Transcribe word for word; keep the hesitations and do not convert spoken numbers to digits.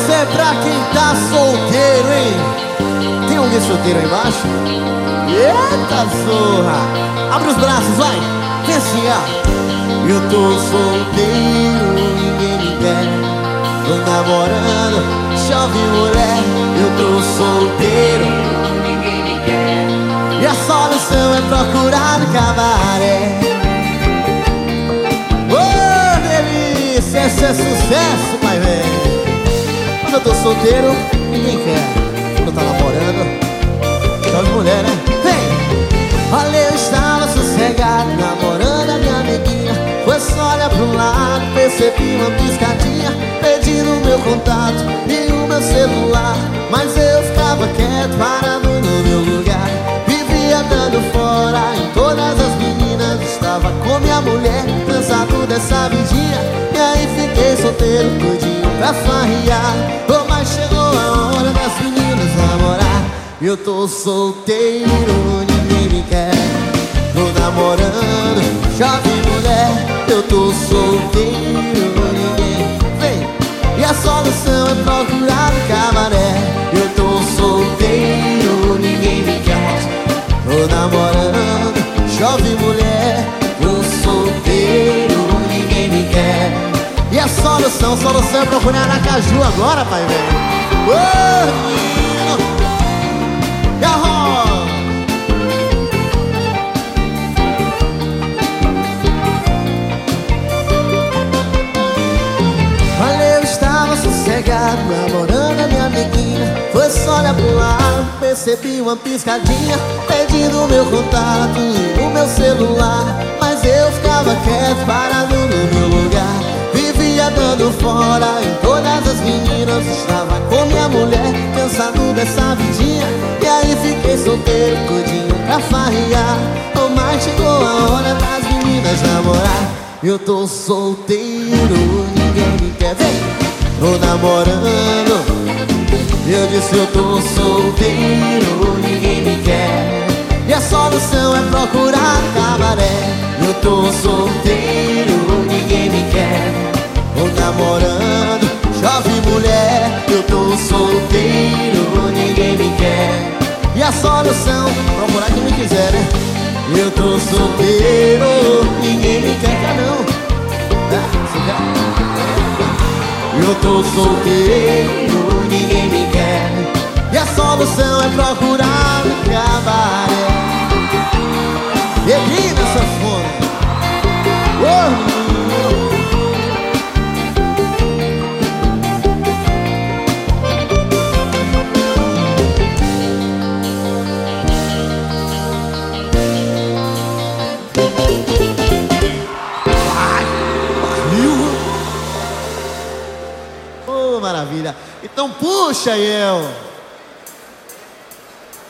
Essa é pra quem tá solteiro, hein? Tem alguém solteiro aí embaixo? Eita zorra! Abre os braços, vai! Vem assim, ó. Eu tô solteiro, ninguém me quer. Tô namorando, chove mulher. Eu tô solteiro, ninguém me quer. E a solução é procurar no cabaré. Ô, oh, delícia, esse é sucesso, pai velho. Quando eu tô solteiro, ninguém quer. Quando tá namorando, chove mulher, né? Vem! Olha, eu estava sossegado, namorando a minha amiguinha. Foi só olhar pro lado, percebi uma piscadinha, pedindo o meu contato e o meu celular. Mas eu ficava quieto, parado no meu lugar. Vivia dando fora em todas as meninas. Estava com minha mulher, cansado dessa vidinha. E aí fiquei solteiro, doidinho pra farriar. Oh, mas chegou a hora das meninas namorar. Eu tô solteiro, ninguém me quer. Tô namorando, chove mulher. Eu tô solteiro, ninguém vem. E a solução é procurar no cabaré. Eu tô solteiro, ninguém me quer. Tô namorando, chove mulher. Tô solteiro, ninguém me quer. E a solução, solução é procurar na Caju agora, pai velho. Ô, menino! E a roda! Sossegado, namorando a minha amiguinha. Foi só olhar pro lado, percebi uma piscadinha, pedindo o meu contato e o meu celular. Mas eu ficava quieto, parado no meu lugar. Vivia dando fora em todas as meninas. Estava com minha mulher, cansado dessa vidinha. E aí fiquei solteiro, tudinho pra farriar. Oh, mas chegou a hora das meninas namorar. Eu tô solteiro, ninguém me quer ver. Tô namorando, eu disse eu tô solteiro, ninguém me quer. E a solução é procurar no cabaré. Eu tô solteiro, ninguém me quer. Tô namorando, chove mulher. Eu tô solteiro, ninguém me quer. E a solução, procurar quem me quiser, né? Eu tô solteiro, ninguém me quer, quer não. É, você quer? Eu tô solteiro, ninguém me quer. E a solução é procurar no cabaré. Bebi nessa fome. Oh, maravilha. Então puxa, eu.